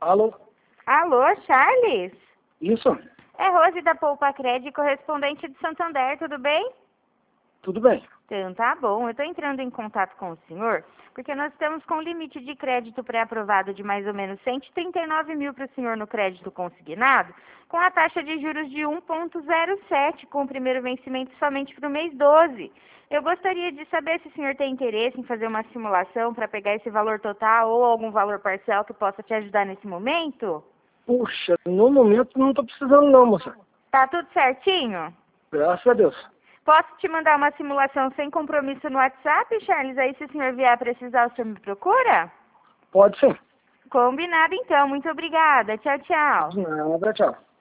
Alô? Alô, Charles? Isso? É Rose da Poupa Cred, correspondente de Santander, tudo bem? Tudo bem. Então, tá bom. Eu estou entrando em contato com o senhor, porque nós estamos com um limite de crédito pré-aprovado de mais ou menos 139 mil para o senhor no crédito consignado, com a taxa de juros de 1,07, com o primeiro vencimento somente para o mês 12. Eu gostaria de saber se o senhor tem interesse em fazer uma simulação para pegar esse valor total ou algum valor parcial que possa te ajudar nesse momento? Puxa, no momento não estou precisando não, moça. Tá tudo certinho? Graças a Deus. Posso te mandar uma simulação sem compromisso no WhatsApp, Charles? Aí, se o senhor vier precisar, o senhor me procura? Pode ser. Combinado, então. Muito obrigada. Tchau, tchau. De nada, tchau.